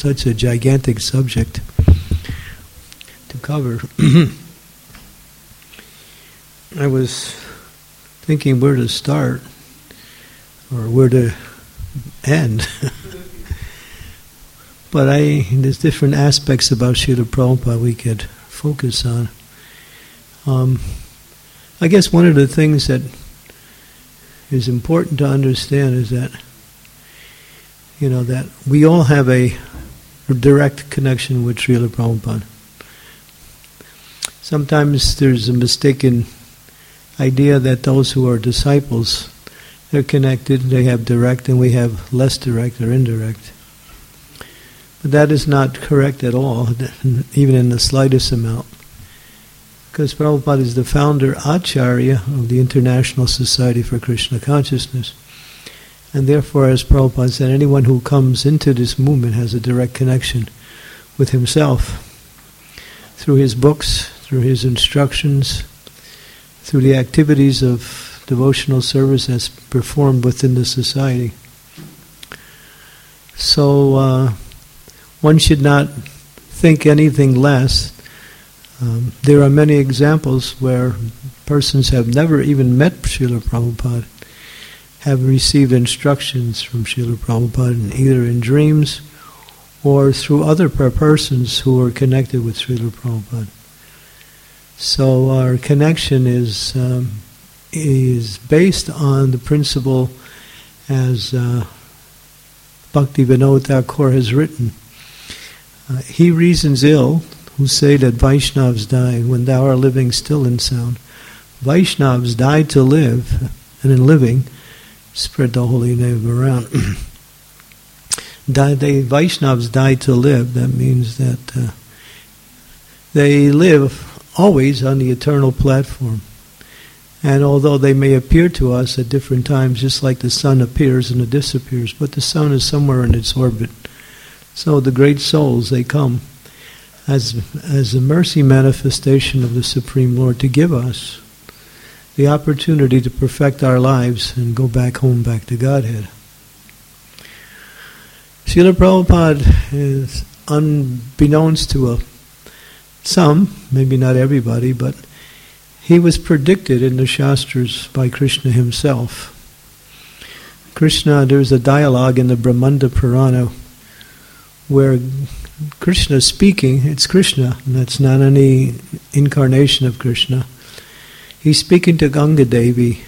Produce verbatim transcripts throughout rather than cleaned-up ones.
such a gigantic subject to cover. I was thinking where to start or where to end. But I, there's different aspects about Srila Prabhupada we could focus on. Um, I guess one of the things that is important to understand is that, you know, that we all have a direct connection with Srila Prabhupada. Sometimes there's a mistaken idea that those who are disciples, they're connected, they have direct, and we have less direct or indirect. But that is not correct at all, even in the slightest amount. Because Prabhupada is the founder, Acharya, of the International Society for Krishna Consciousness. And therefore, as Prabhupada said, anyone who comes into this movement has a direct connection with himself through his books, through his instructions, through the activities of devotional service as performed within the society. So uh, one should not think anything less. Um, there are many examples where persons have never even met Srila Prabhupada, have received instructions from Srila Prabhupada, either in dreams or through other persons who are connected with Srila Prabhupada. So our connection is um, is based on the principle, as uh, Bhaktivinoda Thakur has written. Uh, he reasons ill who say that Vaishnavas die when thou art living still in sound. Vaishnavas die to live, and in living spread the holy name around. die, they, Vaishnavas die to live. That means that uh, they live always on the eternal platform. And although they may appear to us at different times, just like the sun appears and it disappears, but the sun is somewhere in its orbit. So the great souls, they come as as a mercy manifestation of the Supreme Lord to give us the opportunity to perfect our lives and go back home, back to Godhead. Srila Prabhupada is, unbeknownst to a, some, maybe not everybody, but he was predicted in the Shastras by Krishna himself. Krishna, there's a dialogue in the Brahmanda Purana where Krishna is speaking. It's Krishna, and that's not any incarnation of Krishna. He's speaking to Ganga Devi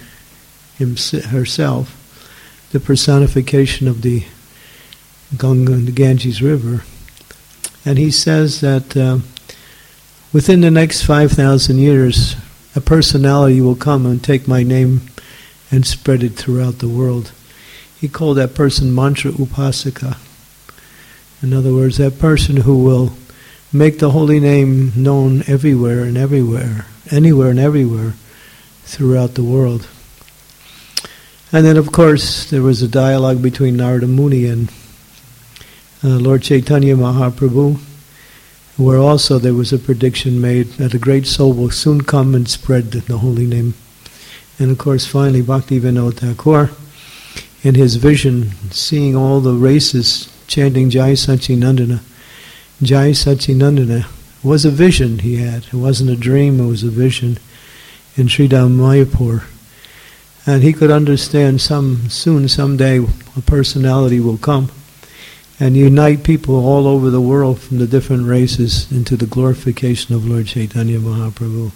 herself, the personification of the Ganga, the Ganges River. And he says that uh, within the next five thousand years, a personality will come and take my name and spread it throughout the world. He called that person Mantra Upasaka. In other words, that person who will make the holy name known everywhere and everywhere, anywhere and everywhere throughout the world. And then, of course, there was a dialogue between Narada Muni and uh, Lord Chaitanya Mahaprabhu, where also there was a prediction made that a great soul will soon come and spread the holy name. And of course, finally, Bhaktivinoda Thakur, in his vision, seeing all the races chanting Jai Sachinandana, Jai Sachinandana, was a vision he had. It wasn't a dream, it was a vision in Sridham Mayapur. And he could understand some soon, someday, a personality will come and unite people all over the world from the different races into the glorification of Lord Chaitanya Mahaprabhu.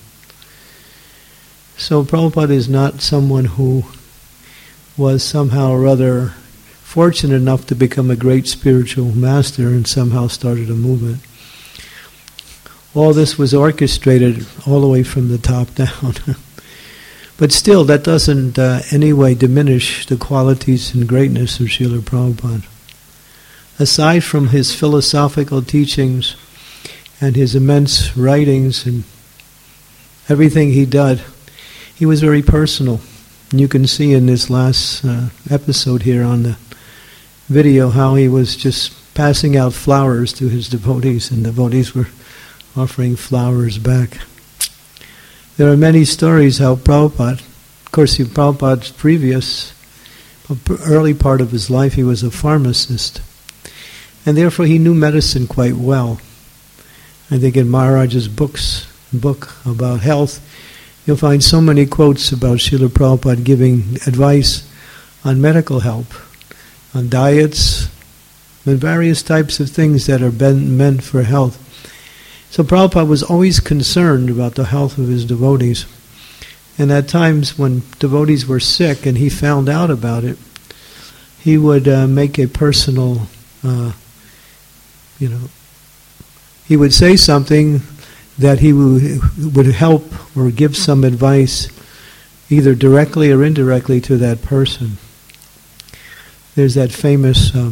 So Prabhupada is not someone who was somehow or other fortunate enough to become a great spiritual master and somehow started a movement. All this was orchestrated all the way from the top down. But still, that doesn't uh, anyway diminish the qualities and greatness of Srila Prabhupada. Aside from his philosophical teachings and his immense writings and everything he did, he was very personal. And you can see in this last uh, episode here on the video how he was just passing out flowers to his devotees, and devotees were offering flowers back. There are many stories how Prabhupada, of course, Prabhupada's previous, early part of his life, he was a pharmacist. and therefore he knew medicine quite well. I think in Maharaj's books, book about health, you'll find so many quotes about Srila Prabhupada giving advice on medical help, on diets, and various types of things that are ben- meant for health. So Prabhupada was always concerned about the health of his devotees. And at times when devotees were sick and he found out about it, he would uh, make a personal, uh, you know, he would say something that he w- would help or give some advice either directly or indirectly to that person. There's that famous um,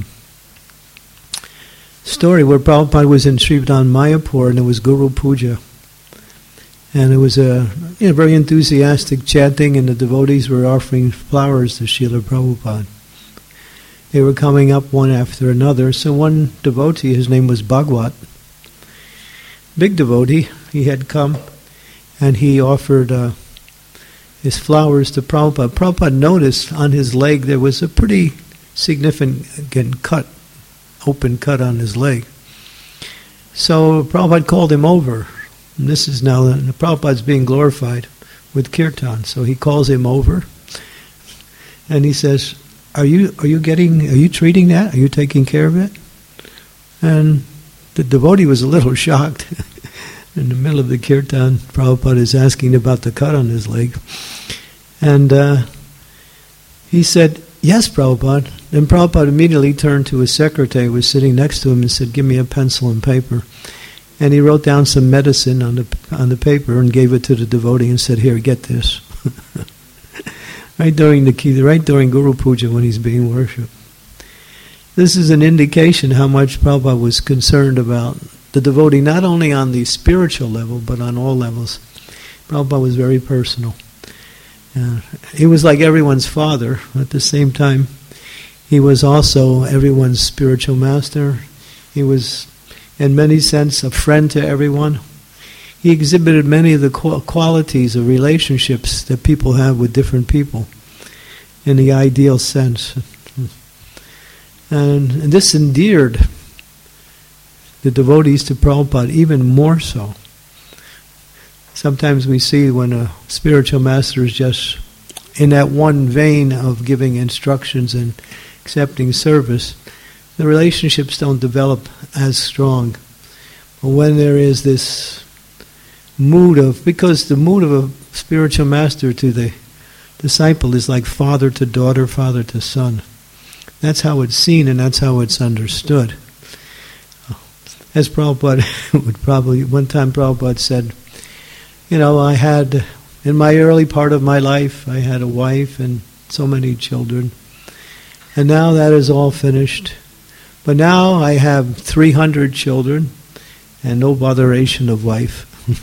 story where Prabhupada was in Srivardhan Mayapur and it was Guru Puja. And it was a you know, very enthusiastic chanting, and the devotees were offering flowers to Srila Prabhupada. They were coming up one after another. So one devotee, his name was Bhagwat, big devotee, he had come and he offered uh, his flowers to Prabhupada. Prabhupada noticed on his leg there was a pretty significant cut, open cut on his leg. So Prabhupada called him over. And this is now, the Prabhupada's being glorified with kirtan. So he calls him over and he says, Are you are you getting, are you treating that? Are you taking care of it? And the devotee was a little shocked. In the middle of the kirtan, Prabhupada is asking about the cut on his leg. And uh, he said, Yes, Prabhupada. Then Prabhupada immediately turned to his secretary who was sitting next to him and said, Give me a pencil and paper. And he wrote down some medicine on the on the paper and gave it to the devotee and said, Here, get this. right during the right during Guru Puja when he's being worshipped. This is an indication how much Prabhupada was concerned about the devotee, not only on the spiritual level, but on all levels. Prabhupada was very personal. Uh, he was like everyone's father. At the same time, he was also everyone's spiritual master. He was, in many sense, a friend to everyone. He exhibited many of the qualities of relationships that people have with different people in the ideal sense. And, and this endeared the devotees to Prabhupada even more so. Sometimes we see when a spiritual master is just in that one vein of giving instructions and accepting service, the relationships don't develop as strong. But when there is this mood of, because the mood of a spiritual master to the disciple is like father to daughter, father to son. That's how it's seen and that's how it's understood. As Prabhupada would probably, one time Prabhupada said, you know, I had, in my early part of my life, I had a wife and so many children. And now that is all finished. But now I have three hundred children and no botheration of wife.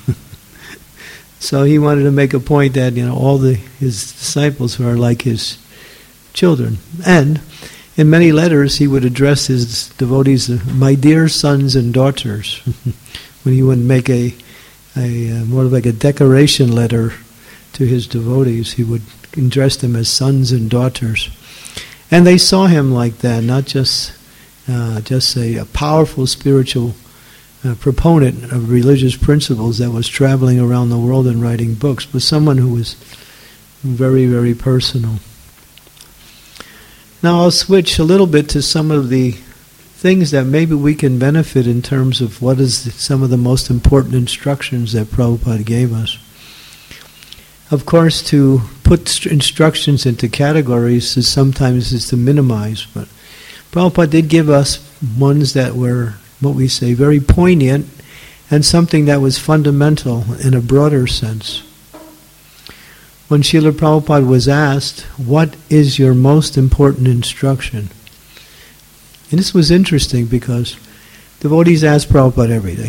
So he wanted to make a point that, you know, all the his disciples are like his children. And in many letters he would address his devotees, my dear sons and daughters, when he would make a, a uh, more like a decoration letter to his devotees. He would address them as sons and daughters. And they saw him like that, not just uh, just a, a powerful spiritual uh, proponent of religious principles that was traveling around the world and writing books, but someone who was very, very personal. Now I'll switch a little bit to some of the things that maybe we can benefit in terms of what is the, some of the most important instructions that Prabhupada gave us. Of course, to put st- instructions into categories is sometimes is to minimize, but Prabhupada did give us ones that were, what we say, very poignant and something that was fundamental in a broader sense. When Srila Prabhupada was asked, what is your most important instruction? And this was interesting because devotees ask Prabhupada everything.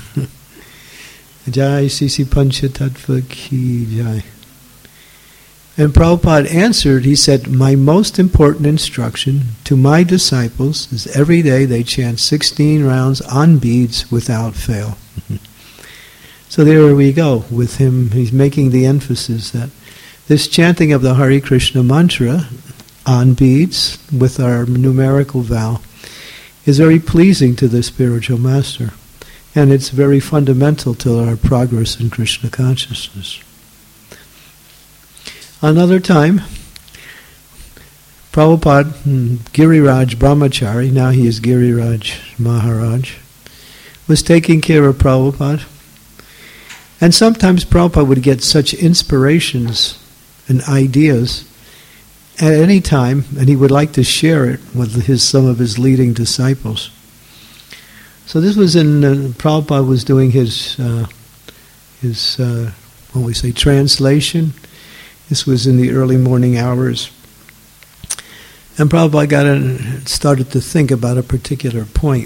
Jai Sisi Panchatattva Ki Jai. And Prabhupada answered, he said, my most important instruction to my disciples is every day they chant sixteen rounds on beads without fail. So there we go with him. He's making the emphasis that this chanting of the Hare Krishna mantra on beads with our numerical vow is very pleasing to the spiritual master. And it's very fundamental to our progress in Krishna consciousness. Another time, Prabhupada, Giriraj Brahmachari, now he is Giriraj Maharaj, was taking care of Prabhupada. And sometimes Prabhupada would get such inspirations and ideas at any time, and he would like to share it with his some of his leading disciples. So this was in, uh, Prabhupada was doing his, uh, his uh, what we say, translation. This was in the early morning hours. And Prabhupada got in, started to think about a particular point.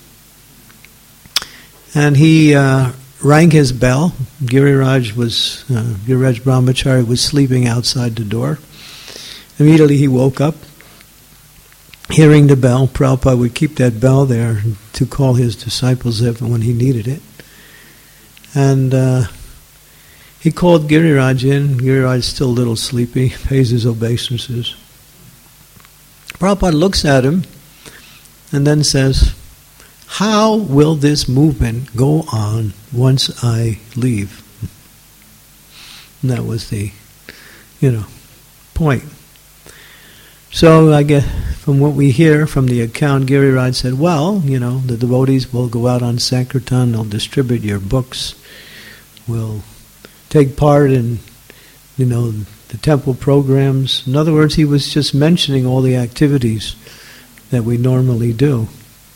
And he uh, rang his bell. Giriraj was, uh, Giriraj Brahmachari was sleeping outside the door. Immediately he woke up, hearing the bell. Prabhupada would keep that bell there to call his disciples when he needed it. And uh, he called Giriraj in. Giriraj is still a little sleepy, pays his obeisances. Prabhupada looks at him and then says, "How will this movement go on once I leave?" And that was the, you know, point. So I get from what we hear from the account, Giriraj said, well, you know, the devotees will go out on Sankirtan, they'll distribute your books, will take part in, you know, the temple programs. In other words, he was just mentioning all the activities that we normally do.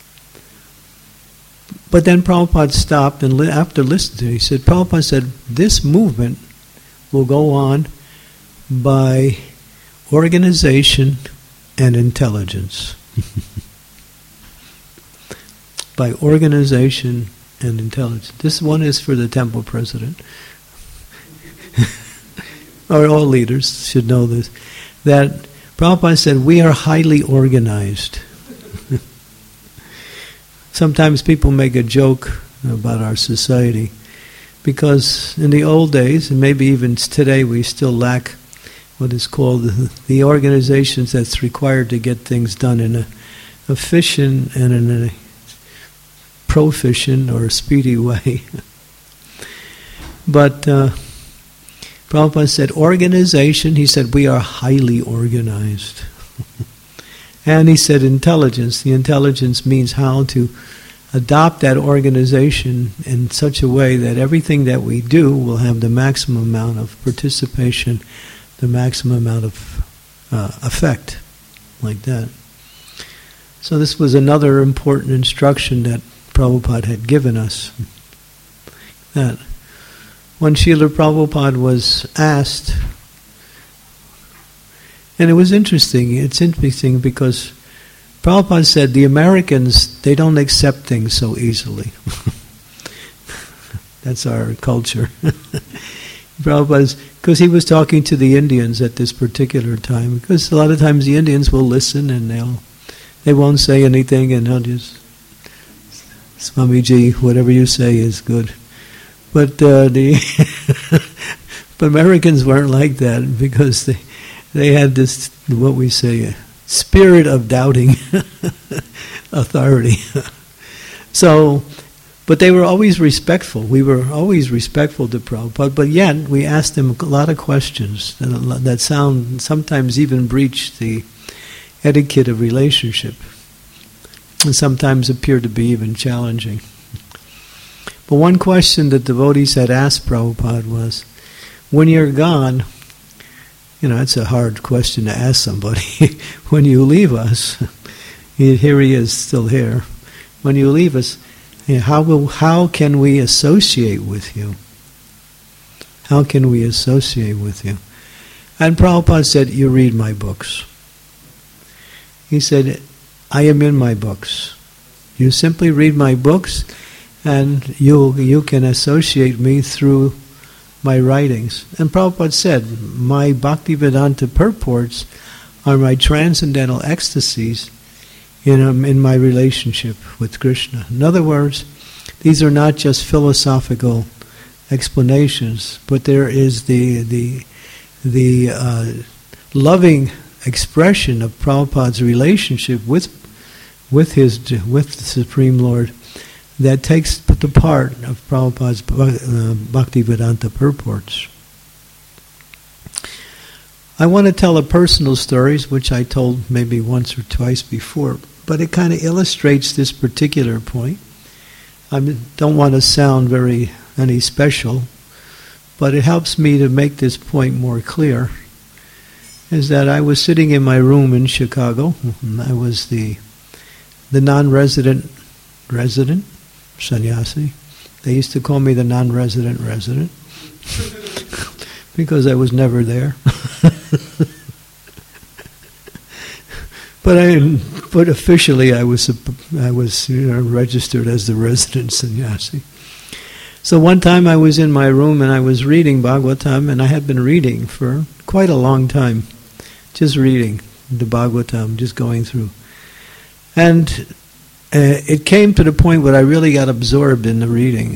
But then Prabhupada stopped, and li- after listening to it, he said, Prabhupada said, this movement will go on by organization and intelligence. By organization and intelligence. This one is for the temple president. Or all leaders should know this. That Prabhupada said, we are highly organized. Sometimes people make a joke about our society because in the old days, and maybe even today, we still lack what is called the, the organizations that's required to get things done in a efficient and in a proficient or speedy way. But uh, Prabhupada said, organization, he said, we are highly organized. And he said intelligence. The intelligence means how to adopt that organization in such a way that everything that we do will have the maximum amount of participation, the maximum amount of uh, effect, like that. So this was another important instruction that Prabhupada had given us. That when Srila Prabhupada was asked, and it was interesting, it's interesting because Prabhupada said the Americans, they don't accept things so easily. That's our culture. Prabhupada's, because he was talking to the Indians at this particular time, because a lot of times the Indians will listen and they'll, they won't say anything and they'll just, Swamiji, whatever you say is good. But uh, the but Americans weren't like that because they they had this, what we say, spirit of doubting authority. So, but they were always respectful. We were always respectful to Prabhupada, but yet we asked them a lot of questions that, that sound sometimes even breach the etiquette of relationship, and sometimes appear to be even challenging. But one question that devotees had asked Prabhupada was, when you're gone, you know, it's a hard question to ask somebody. When you leave us, here he is, still here. When you leave us, how will, how can we associate with you? How can we associate with you? And Prabhupada said, you read my books. He said, I am in my books. You simply read my books, and you you can associate me through my writings. And Prabhupada said, my Bhaktivedanta purports are my transcendental ecstasies in, um, in my relationship with Krishna. In other words, these are not just philosophical explanations, but there is the the the uh, loving expression of Prabhupada's relationship with with his with the Supreme Lord that takes the part of Prabhupada's uh, Bhaktivedanta purports. I want to tell a personal story, which I told maybe once or twice before, but it kind of illustrates this particular point. I don't want to sound very any special, but it helps me to make this point more clear. Is that I was sitting in my room in Chicago, and I was the the non-resident resident, sannyasi. They used to call me the non-resident resident, because I was never there. But I, but officially I was I was you know, registered as the resident sannyasi. So one time I was in my room and I was reading Bhagavatam, and I had been reading for quite a long time, just reading the Bhagavatam, just going through. And uh, it came to the point where I really got absorbed in the reading.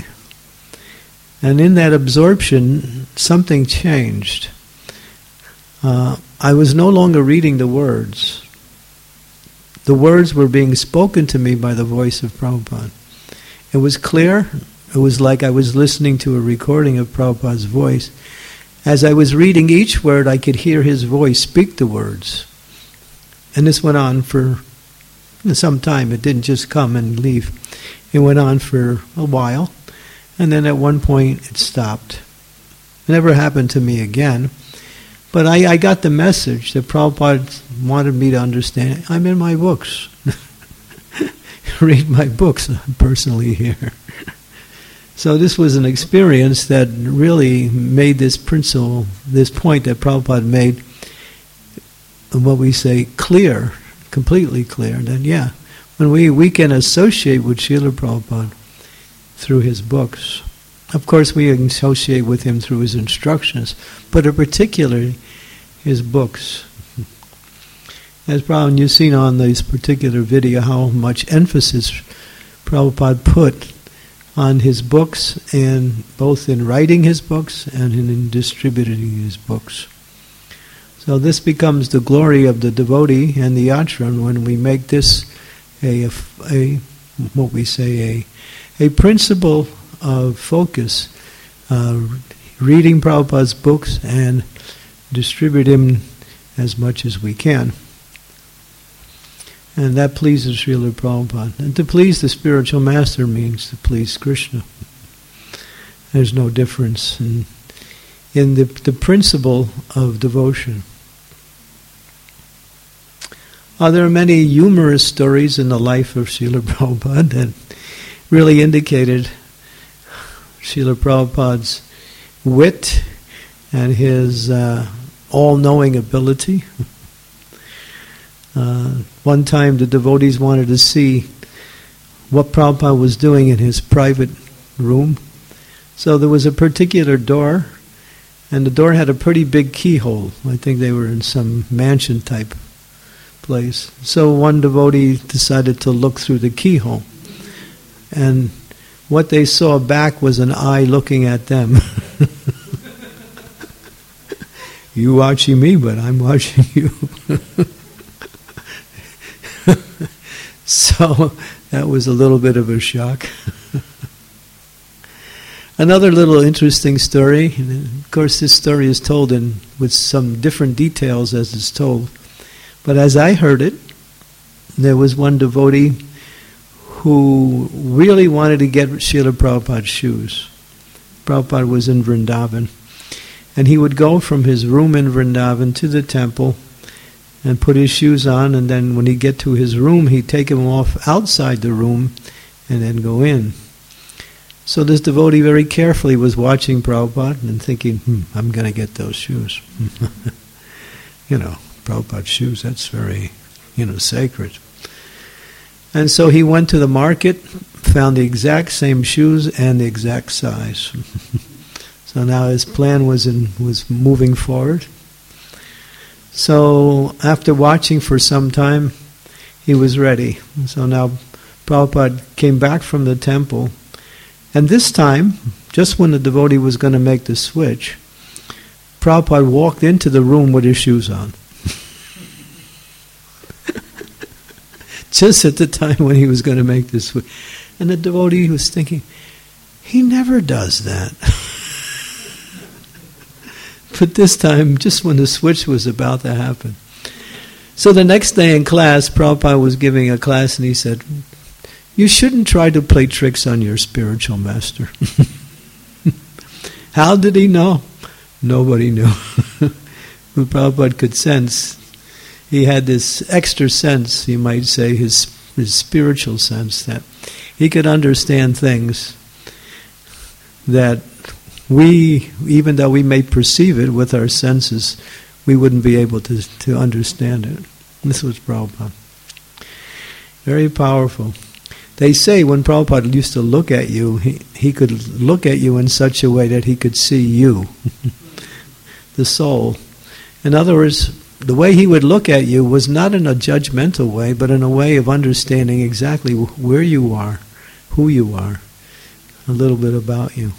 And in that absorption, something changed. Uh, I was no longer reading the words. The words were being spoken to me by the voice of Prabhupada. It was clear. It was like I was listening to a recording of Prabhupada's voice. As I was reading each word, I could hear his voice speak the words. And this went on for some time. It didn't just come and leave. It went on for a while. And then at one point it stopped. It never happened to me again. But I, I got the message that Prabhupada wanted me to understand. I'm in my books. Read my books. I'm personally here. So this was an experience that really made this principle, this point that Prabhupada made, what we say, clear, completely clear. That yeah, when we, we can associate with Srila Prabhupada through his books. Of course, we associate with him through his instructions, but particularly his books. As probably you've seen on this particular video how much emphasis Prabhupada put on his books, and both in writing his books and in, in distributing his books. So this becomes the glory of the devotee and the ashram when we make this a, a, a what we say a a principle of focus, uh, reading Prabhupada's books and distribute him as much as we can. And that pleases Srila Prabhupada. And to please the spiritual master means to please Krishna. There's no difference in, in the, the principle of devotion. Uh, there are many humorous stories in the life of Srila Prabhupada that really indicated Srila Prabhupada's wit and his uh, all-knowing ability. Uh, one time the devotees wanted to see what Prabhupada was doing in his private room. So there was a particular door, and the door had a pretty big keyhole. I think they were in some mansion type place. So one devotee decided to look through the keyhole. And what they saw back was an eye looking at them. You watching me, but I'm watching you. So that was a little bit of a shock. Another little interesting story, and of course this story is told in with some different details as it's told, but as I heard it, there was one devotee who really wanted to get Srila Prabhupada's shoes. Prabhupada was in Vrindavan, and he would go from his room in Vrindavan to the temple and put his shoes on, and then when he'd get to his room, he'd take them off outside the room and then go in. So this devotee very carefully was watching Prabhupada and thinking, hmm, I'm going to get those shoes. You know, Prabhupada's shoes, that's very, you know, sacred. And so he went to the market, found the exact same shoes and the exact size. So now his plan was in, was moving forward. So after watching for some time, he was ready. So now Prabhupada came back from the temple, and this time, just when the devotee was going to make the switch, Prabhupada walked into the room with his shoes on. just at the time when he was going to make this switch. And the devotee was thinking, he never does that. But this time, just when the switch was about to happen. So the next day in class, Prabhupada was giving a class and he said, you shouldn't try to play tricks on your spiritual master. How did he know? Nobody knew. But Prabhupada could sense. He had this extra sense, you might say, his, his spiritual sense, that he could understand things that we, even though we may perceive it with our senses, we wouldn't be able to, to understand it. This was Prabhupada. Very powerful. They say when Prabhupada used to look at you, he, he could look at you in such a way that he could see you, the soul. In other words, the way he would look at you was not in a judgmental way, but in a way of understanding exactly where you are, who you are, a little bit about you.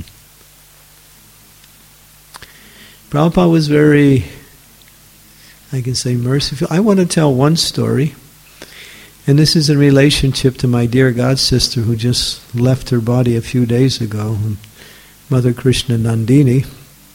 Prabhupada was very, I can say, merciful. I want to tell one story. And this is in relationship to my dear god sister who just left her body a few days ago, Mother Krishna Nandini.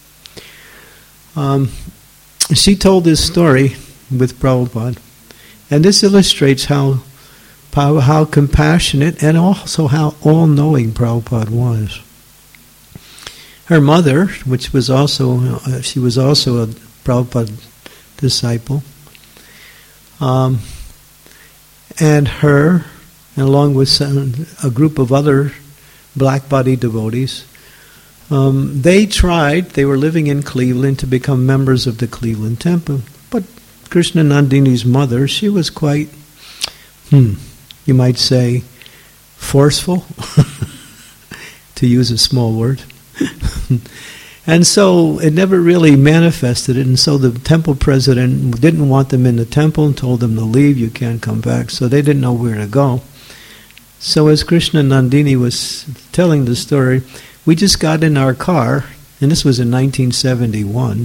Um, she told this story with Prabhupada, and this illustrates how, how how compassionate and also how all-knowing Prabhupada was. Her mother, which was also uh, she was also a Prabhupada disciple. Um, And her, and along with some, a group of other black body devotees, um, they tried, they were living in Cleveland, to become members of the Cleveland Temple. But Krishna Nandini's mother, she was quite, hmm, you might say, forceful, to use a small word. And so it never really manifested it, and so the temple president didn't want them in the temple and told them to leave, you can't come back, so they didn't know where to go. So as Krishna Nandini was telling the story, we just got in our car, and this was in nineteen seventy-one,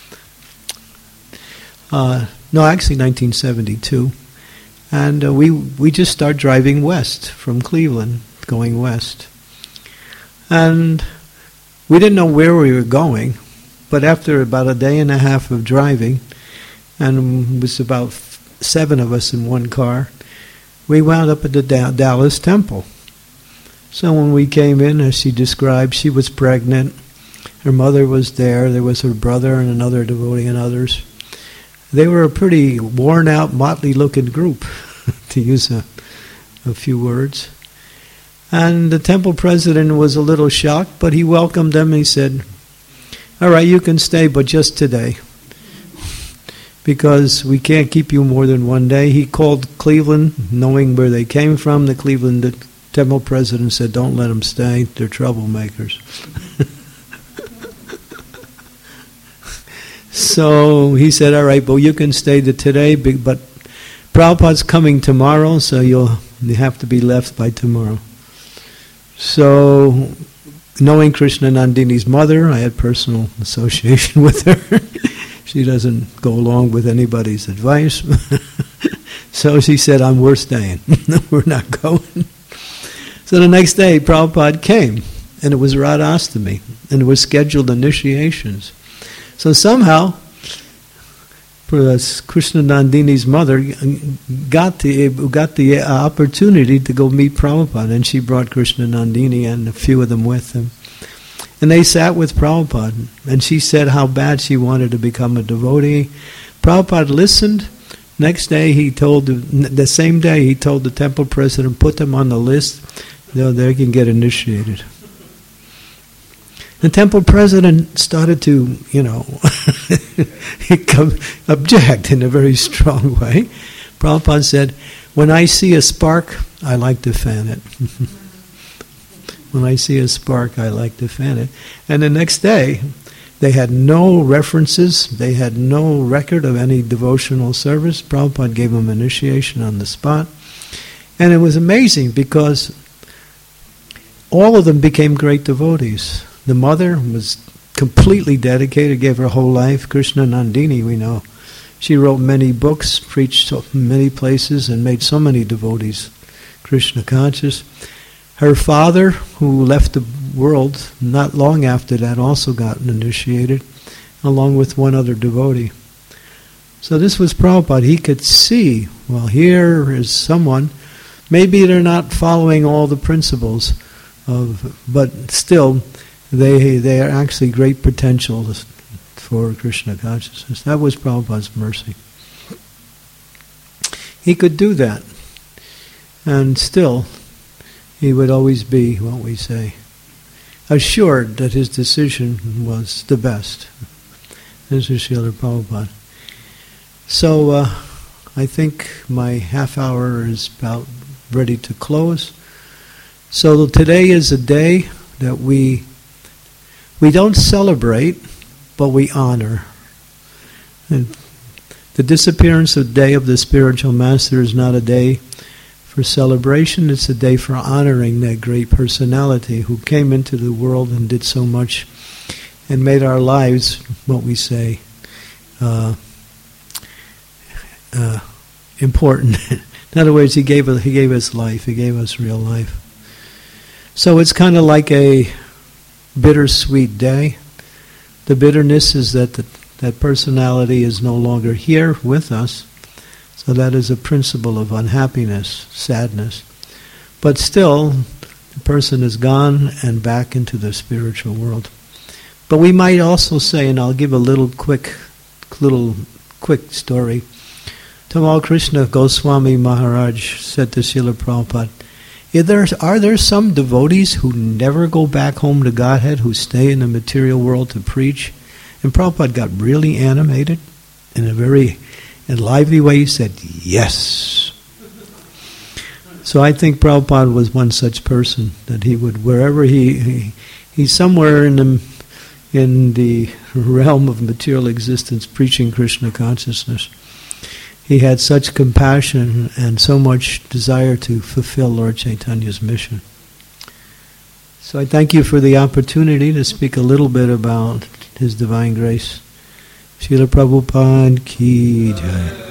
uh, no, actually nineteen seventy-two, and uh, we, we just started driving west from Cleveland, going west. And we didn't know where we were going, but after about a day and a half of driving, and it was about seven of us in one car, we wound up at the da- Dallas Temple. So when we came in, as she described, she was pregnant, her mother was there, there was her brother and another devotee and others. They were a pretty worn-out, motley-looking group, to use a, a few words. And the temple president was a little shocked, but he welcomed them and he said, all right, you can stay, but just today, because we can't keep you more than one day. He called Cleveland, knowing where they came from. The Cleveland the temple president said, don't let them stay, they're troublemakers. So he said, all right, well, you can stay to today, but Prabhupada's coming tomorrow, so you'll you have to be left by tomorrow. So, knowing Krishna Nandini's mother, I had personal association with her. She doesn't go along with anybody's advice. So she said, I'm we're staying. We're not going. So the next day, Prabhupada came, and it was Radhastami, and it was scheduled initiations. So somehow, Krishna Nandini's mother got the got the opportunity to go meet Prabhupada, and she brought Krishna Nandini and a few of them with them. And they sat with Prabhupada, and she said how bad she wanted to become a devotee. Prabhupada listened. Next day, he told, the same day, he told the temple president, put them on the list, so they can get initiated. The temple president started to, you know, object in a very strong way. Prabhupada said, when I see a spark, I like to fan it. When I see a spark, I like to fan it. And the next day, they had no references, they had no record of any devotional service. Prabhupada gave them initiation on the spot. And it was amazing because all of them became great devotees. The mother was completely dedicated, gave her whole life. Krishna Nandini, we know, She wrote many books, preached so many places, and made so many devotees Krishna conscious. Her father, who left the world not long after that, also got initiated, along with one other devotee. So this was Prabhupada. He could see, well, here is someone, maybe they're not following all the principles, of, but still, they they are actually great potential for Krishna consciousness. That was Prabhupada's mercy. He could do that. And still, he would always be, what we say, assured that his decision was the best. This is Srila Prabhupada. So, uh, I think my half hour is about ready to close. So today is a day that we we don't celebrate, but we honor. And the disappearance of the day of the spiritual master is not a day for celebration, it's a day for honoring that great personality who came into the world and did so much and made our lives, what we say, uh, uh, important. In other words, he gave he gave us life, he gave us real life. So it's kind of like a bittersweet day. The bitterness is that the, that personality is no longer here with us. So that is a principle of unhappiness, sadness. But still, the person is gone and back into the spiritual world. But we might also say, and I'll give a little quick, little quick story. Tamal Krishna Goswami Maharaj said to Srila Prabhupada, Is there, are there some devotees who never go back home to Godhead, who stay in the material world to preach? And Prabhupada got really animated in a very in a lively way. He said, yes. So I think Prabhupada was one such person, that he would, wherever he, he he's somewhere in the, in the realm of material existence preaching Krishna consciousness. He had such compassion and so much desire to fulfill Lord Chaitanya's mission. So I thank you for the opportunity to speak a little bit about His Divine Grace. Srila Prabhupada ki jai.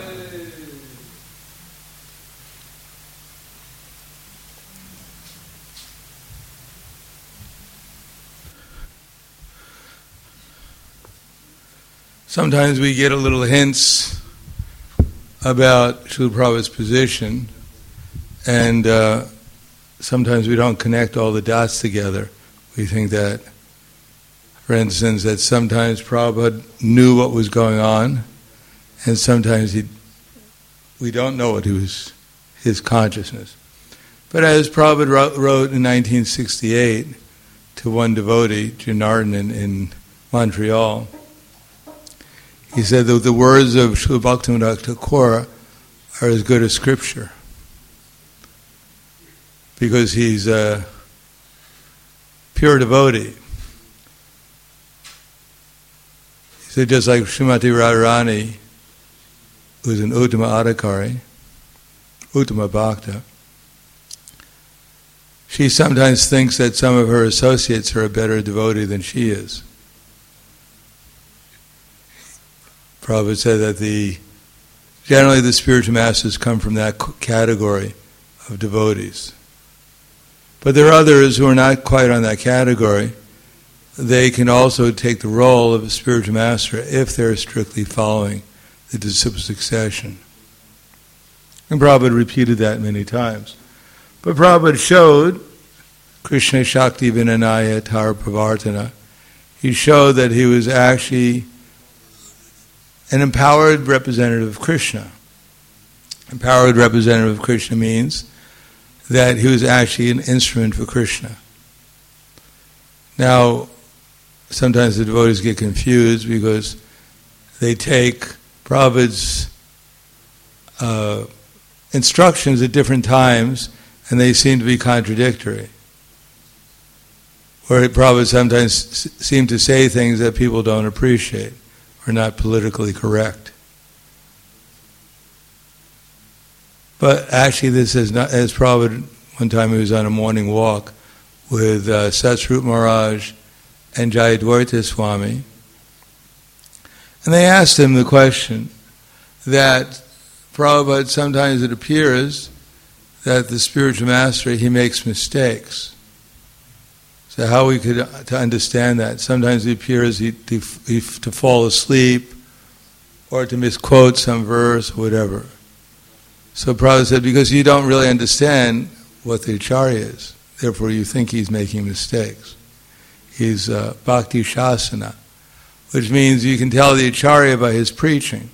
Sometimes we get a little hints about Srila Prabhupada's position, and uh, sometimes we don't connect all the dots together. We think that, for instance, that sometimes Prabhupada knew what was going on, and sometimes he, we don't know what he was, his consciousness. But as Prabhupada wrote, wrote in nineteen sixty-eight to one devotee, Janardhan in, in Montreal, he said that the words of Srila Bhaktivinoda Thakur are as good as Scripture, because he's a pure devotee. He said just like Srimati Radharani, who's an Uttama Adhikari, Uttama Bhakta, she sometimes thinks that some of her associates are a better devotee than she is. Prabhupada said that the generally the spiritual masters come from that category of devotees. But there are others who are not quite on that category. They can also take the role of a spiritual master if they're strictly following the disciple succession. And Prabhupada repeated that many times. But Prabhupada showed Krishna Shakti Vinanaya Tar Pravartana. He showed that he was actually an empowered representative of Krishna. Empowered representative of Krishna means that he was actually an instrument for Krishna. Now, sometimes the devotees get confused because they take Prabhupada's uh, instructions at different times and they seem to be contradictory. Where Prabhupada sometimes seem to say things that people don't appreciate, are not politically correct. But actually this is not, as Prabhupada, one time he was on a morning walk with uh, Satsrup Maharaj and Jayadvaita Swami, and they asked him the question, that Prabhupada, sometimes it appears that the spiritual master, he makes mistakes. So how we could to understand that? Sometimes it appears he, to, he, to fall asleep or to misquote some verse or whatever. So Prabhupada said, because you don't really understand what the Acharya is, therefore you think he's making mistakes. He's uh, Bhakti Shasana, which means you can tell the Acharya by his preaching.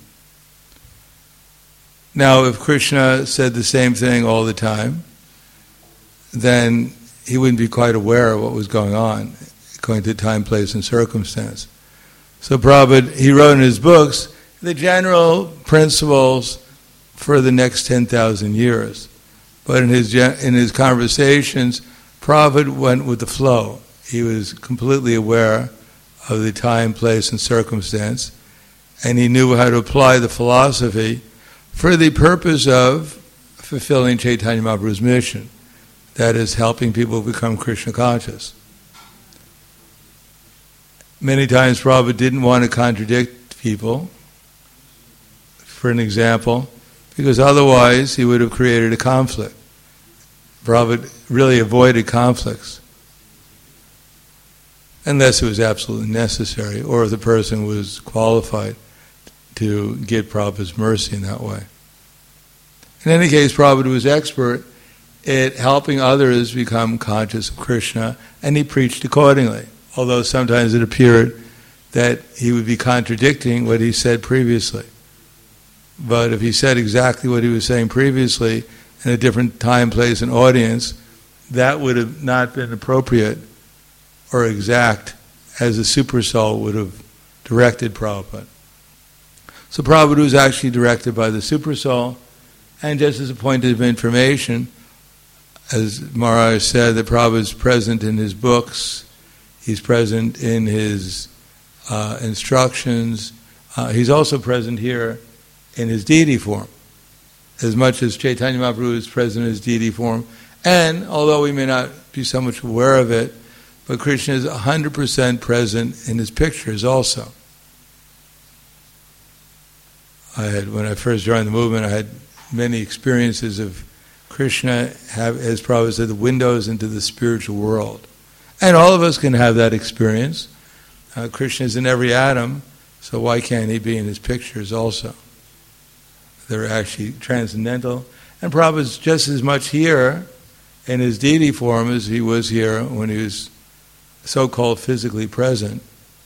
Now, if Krishna said the same thing all the time, then he wouldn't be quite aware of what was going on, according to time, place, and circumstance. So Prabhupada, he wrote in his books the general principles for the next ten thousand years. But in his in his conversations, Prabhupada went with the flow. He was completely aware of the time, place, and circumstance, and he knew how to apply the philosophy for the purpose of fulfilling Chaitanya Mahaprabhu's mission, that is, helping people become Krishna conscious. Many times Prabhupada didn't want to contradict people, for an example, because otherwise he would have created a conflict. Prabhupada really avoided conflicts, unless it was absolutely necessary, or if the person was qualified to get Prabhupada's mercy in that way. In any case, Prabhupada was expert at helping others become conscious of Krishna, and he preached accordingly, although sometimes it appeared that he would be contradicting what he said previously. But if he said exactly what he was saying previously in a different time, place, and audience, that would have not been appropriate or exact as the Super Soul would have directed Prabhupada. So Prabhupada was actually directed by the Super Soul, and just as a point of information, as Maharaj said, that Prabhupada is present in his books, he's present in his uh, instructions, uh, he's also present here in his deity form, as much as Chaitanya Mahaprabhu is present in his deity form. And although we may not be so much aware of it, but Krishna is one hundred percent present in his pictures also. I had, when I first joined the movement, I had many experiences of Krishna, have, as Prabhupada said, the windows into the spiritual world. And all of us can have that experience. Uh, Krishna is in every atom, so why can't he be in his pictures also? They're actually transcendental. And Prabhupada is just as much here in his deity form as he was here when he was so-called physically present,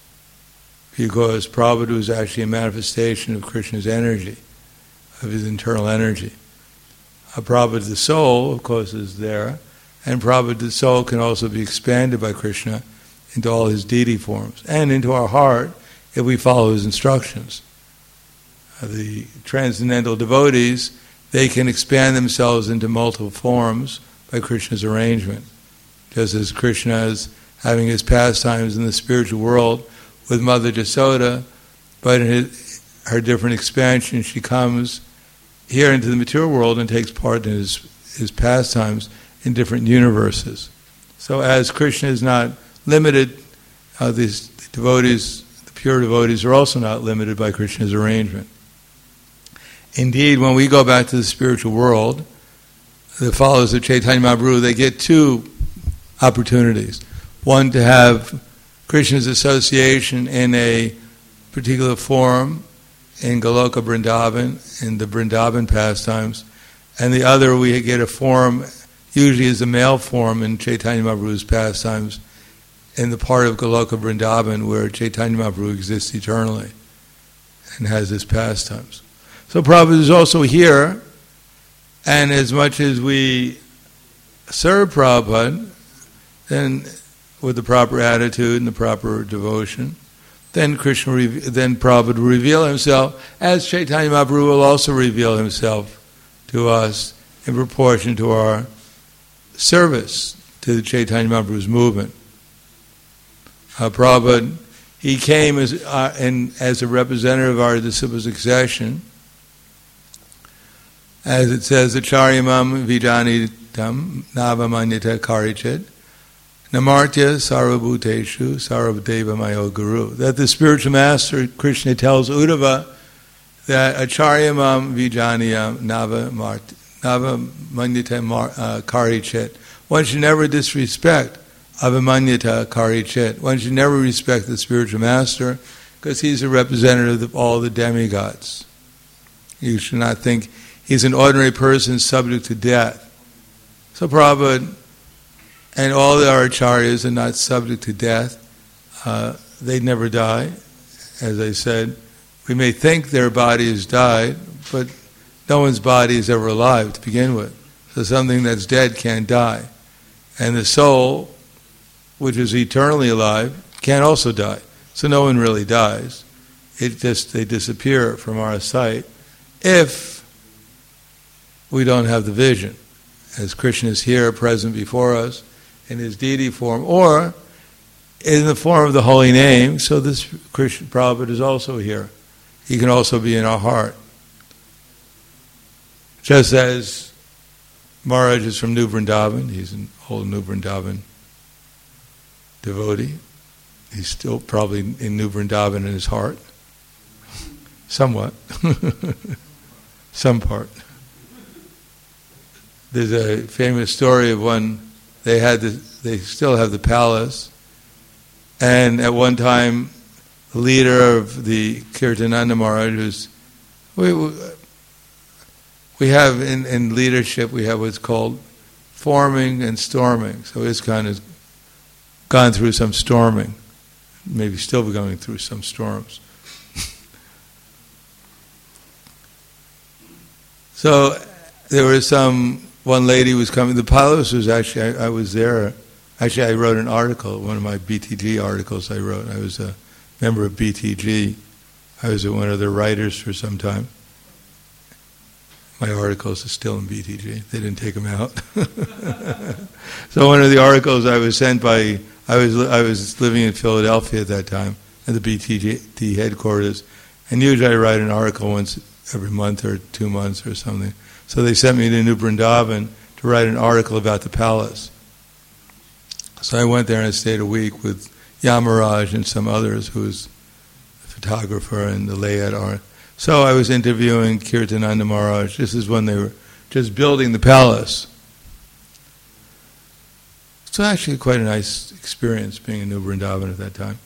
because Prabhupada was actually a manifestation of Krishna's energy, of his internal energy. Uh, Prabhupada the soul, of course, is there, and Prabhupada the soul can also be expanded by Krishna into all his deity forms, and into our heart if we follow his instructions. Uh, the transcendental devotees, they can expand themselves into multiple forms by Krishna's arrangement. Just as Krishna is having his pastimes in the spiritual world with Mother Jasoda, but in his, her different expansions, she comes here into the material world and takes part in his, his pastimes in different universes. So as Krishna is not limited, uh, these devotees, the pure devotees, are also not limited by Krishna's arrangement. Indeed, when we go back to the spiritual world, the followers of Chaitanya Mahaprabhu, they get two opportunities. One, to have Krishna's association in a particular form in Goloka Vrindavan, in the Vrindavan pastimes, and the other, we get a form, usually as a male form in Chaitanya Mahaprabhu's pastimes, in the part of Goloka Vrindavan where Chaitanya Mahaprabhu exists eternally and has his pastimes. So Prabhupada is also here, and as much as we serve Prabhupada, then with the proper attitude and the proper devotion, then Krishna, then Prabhupada will reveal himself, as Chaitanya Mahaprabhu will also reveal himself to us in proportion to our service to the Chaitanya Mahaprabhu's movement. Uh, Prabhupada, he came as, uh, in, as a representative of our disciple succession, as it says, Acharyamam Vijanitam Navamanyata Karichit Namartya Sarvabhuteshu Sarvadeva Mayo Guru. That the spiritual master, Krishna, tells Uddhava that acharyamam vijaniyam nava mart nava manyata mar, uh, kari chit. One should never disrespect avamanyata kari chit. One should never respect the spiritual master because he's a representative of all the demigods. You should not think he's an ordinary person subject to death. So Prabhupada and all our acharyas are not subject to death. Uh, they never die. As I said, we may think their body has died, but no one's body is ever alive to begin with. So something that's dead can't die. And the soul, which is eternally alive, can also die. So no one really dies. It just they disappear from our sight if we don't have the vision. As Krishna is here, present before us, in his deity form, or in the form of the holy name, so this Krishna Prabhupada is also here. He can also be in our heart. Just as Maharaj is from New Vrindavan, he's an old New Vrindavan devotee. He's still probably in New Vrindavan in his heart. Somewhat. Some part. There's a famous story of one, they had the, they still have the palace, and at one time the leader of the Kirtananda Maharaj was, we, we have in, in leadership, we have what's called forming and storming. So ISKCON has gone through some storming, maybe still going through some storms. So there was some, one lady was coming, the palace was actually, I, I was there, actually I wrote an article, one of my B T G articles I wrote. I was a member of B T G. I was one of their writers for some time. My articles are still in B T G. They didn't take them out. So one of the articles I was sent by, I was I was living in Philadelphia at that time, at the B T G headquarters, and usually I write an article once every month or two months or something. So they sent me to New Vrindavan to write an article about the palace. So I went there and I stayed a week with Yamaraj and some others who was a photographer and the layout art. So I was interviewing Kirtananda Maharaj. This is when they were just building the palace. It's actually quite a nice experience being in New Vrindavan at that time.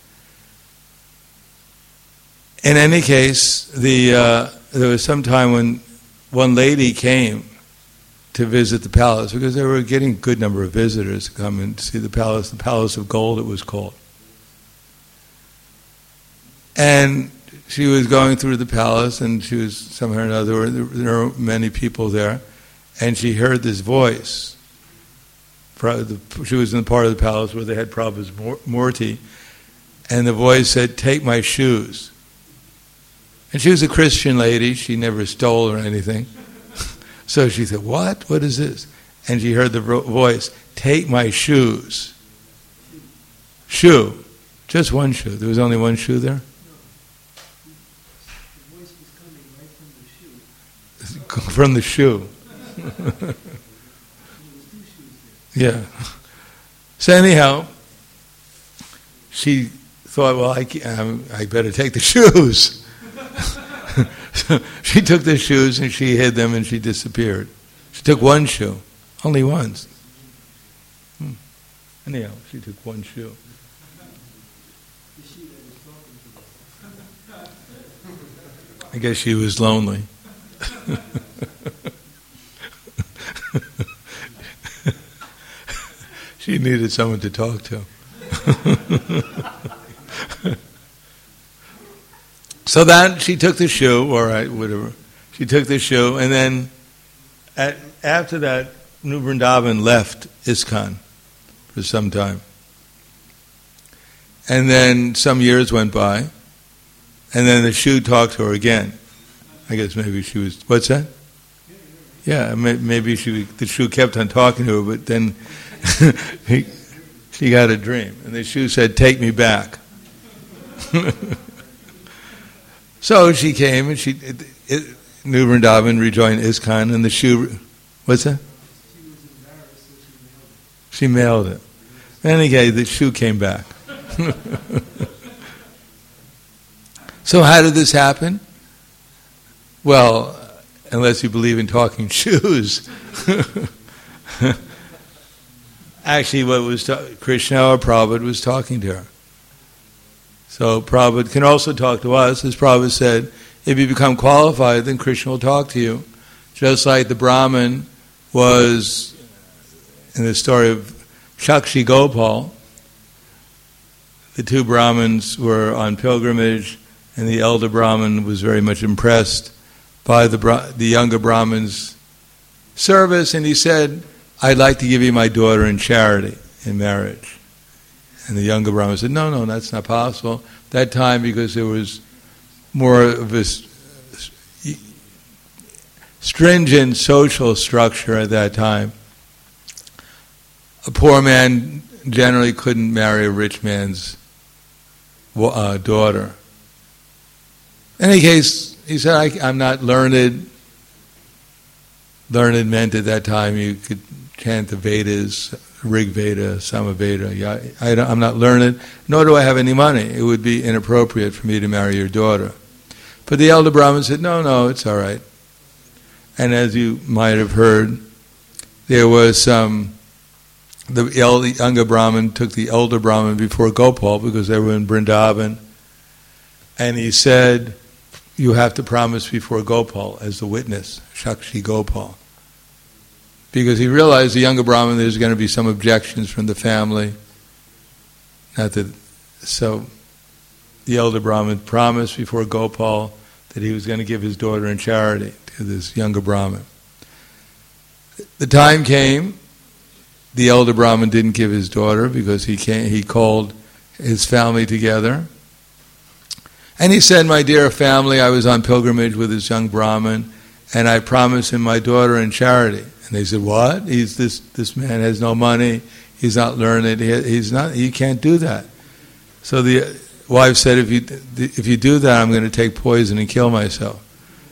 In any case, the uh, there was some time when one lady came to visit the palace because they were getting a good number of visitors to come and see the palace, the Palace of Gold it was called. And she was going through the palace and she was somehow or another, there were many people there, and she heard this voice. She was in the part of the palace where they had Prabhupada's Murti, and the voice said, "Take my shoes." And she was a Christian lady, she never stole or anything. So she said, "What? What is this?" And she heard the voice, "Take my shoes." Shoe. Just one shoe. There was only one shoe there? No. The voice was coming right from the shoe. From the shoe. Yeah. So anyhow, she thought, well, I, um, I better take the shoes. So she took the shoes and she hid them and she disappeared. She took one shoe, only once. Hmm. Anyhow, she took one shoe. I guess she was lonely. She needed someone to talk to. So that she took the shoe, or I, whatever. She took the shoe, and then at, after that, New Vrindavan left ISKCON for some time. And then some years went by, and then the shoe talked to her again. I guess maybe she was, what's that? Yeah, maybe she the shoe kept on talking to her, but then he, she got a dream, and the shoe said, "Take me back." So she came, and she it, it, New Vrindavan rejoined ISKCON, and the shoe, what's that? She was embarrassed, so she mailed it. She mailed it. And again, the shoe came back. So how did this happen? Well, unless you believe in talking shoes. Actually, what was ta- Krishna or Prabhupada was talking to her. So Prabhupada can also talk to us. As Prabhupada said, if you become qualified, then Krishna will talk to you. Just like the Brahmin was, in the story of Shakshi Gopal, the two Brahmins were on pilgrimage, and the elder Brahmin was very much impressed by the the younger Brahmin's service, and he said, I'd like to give you my daughter in charity, in marriage. And the younger Brahmin said, no, no, that's not possible. That time, because there was more of a stringent social structure at that time, a poor man generally couldn't marry a rich man's uh, daughter. In any case, he said, I, I'm not learned. Learned meant at that time you could chant the Vedas, Rig Veda, Samaveda. Yeah, I, I'm not learned, nor do I have any money. It would be inappropriate for me to marry your daughter. But the elder Brahmin said, no, no, it's all right. And as you might have heard, there was some, the younger Brahmin took the elder Brahmin before Gopal because they were in Vrindavan. And he said, you have to promise before Gopal as the witness, Shakshi Gopal. Because he realized the younger Brahmin, there's going to be some objections from the family. Not that, so the elder Brahmin promised before Gopal that he was going to give his daughter in charity to this younger Brahmin. The time came, the elder Brahmin didn't give his daughter because he came, he called his family together. And he said, my dear family, I was on pilgrimage with this young Brahmin, and I promised him my daughter in charity. And they said, what? He's this this man has no money, he's not learned, he, he's not, he can't do that. So the wife said, if you if you do that, I'm going to take poison and kill myself.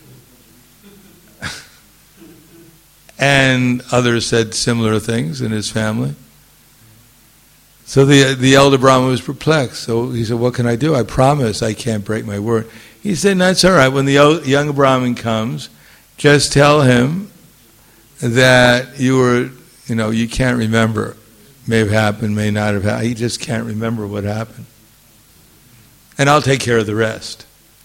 And others said similar things in his family. So the the elder Brahmin was perplexed. So he said, what can I do? I promise I can't break my word. He said, that's all right. When the young Brahmin comes, just tell him that you were, you know, you can't remember. May have happened, may not have happened. He just can't remember what happened. And I'll take care of the rest.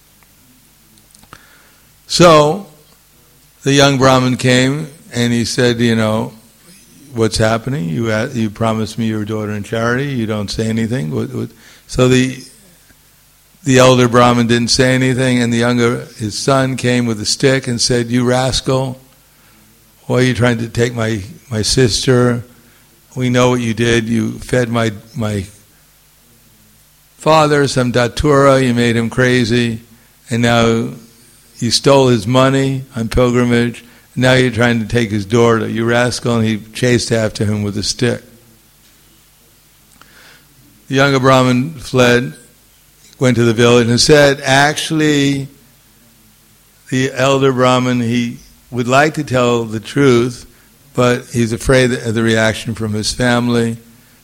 So the young Brahmin came and he said, you know, what's happening? You you promised me your daughter in charity. You don't say anything. What, what? So the the elder Brahmin didn't say anything, and the younger, his son, came with a stick and said, you rascal, why are you trying to take my, my sister? We know what you did. You fed my my father some datura. You made him crazy, and now you stole his money on pilgrimage. Now you're trying to take his daughter, you rascal, and he chased after him with a stick. The younger Brahmin fled, went to the village and said, actually, the elder Brahmin, he would like to tell the truth, but he's afraid of the reaction from his family.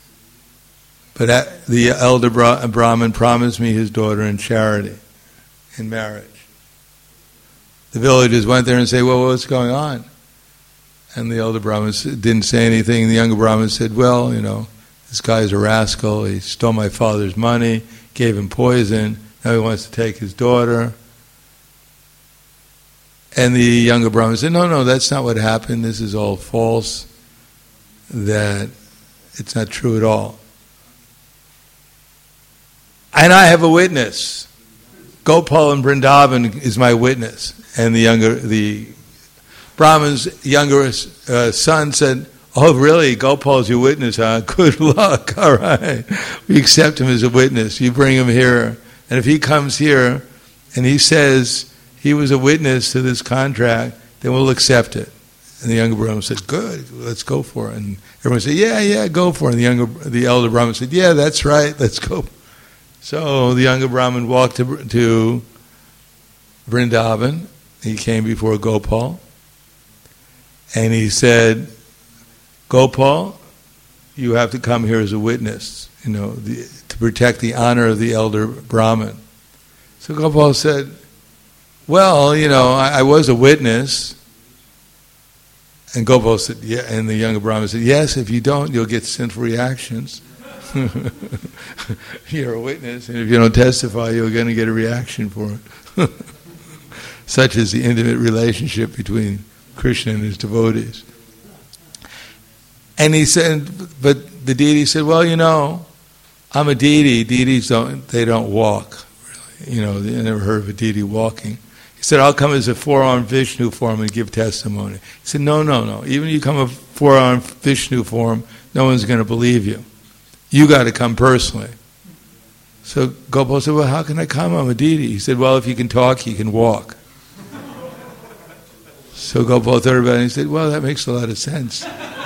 But the elder Brahmin promised me his daughter in charity, in marriage. The villagers went there and said, well, what's going on? And the elder Brahmin didn't say anything. The younger Brahmin said, well, you know, this guy's a rascal. He stole my father's money, gave him poison. Now he wants to take his daughter. And the younger Brahmin said, no, no, that's not what happened. This is all false. That it's not true at all. And I have a witness. Gopal in Vrindavan is my witness. And the younger, the Brahman's younger uh, son said, oh, really? Gopal's your witness, huh? Good luck. All right. We accept him as a witness. You bring him here. And if he comes here and he says he was a witness to this contract, then we'll accept it. And the younger Brahman said, good, let's go for it. And everyone said, yeah, yeah, go for it. And the younger, the elder Brahman said, yeah, that's right, let's go. So the younger Brahmin walked to, to Vrindavan. He came before Gopal. And he said, Gopal, you have to come here as a witness, you know, the, to protect the honor of the elder Brahmin. So Gopal said, well, you know, I, I was a witness. And Gopal said, yeah, and the younger Brahmin said, yes, if you don't, you'll get sinful reactions. You're a witness, and if you don't testify, you're going to get a reaction for it. Such is the intimate relationship between Krishna and his devotees. And he said, but the deity said, well, you know, I'm a deity. Deities don't, they don't walk. Really. You know, they never heard of a deity walking. He said, I'll come as a four-armed Vishnu form and give testimony. He said, no, no, no. Even if you come a four-armed Vishnu form, no one's going to believe you. You got to come personally. So Gopal said, well, how can I come? I'm a deity. He said, well, if you can talk, you can walk. So Gopal thought about it and he said, well, that makes a lot of sense.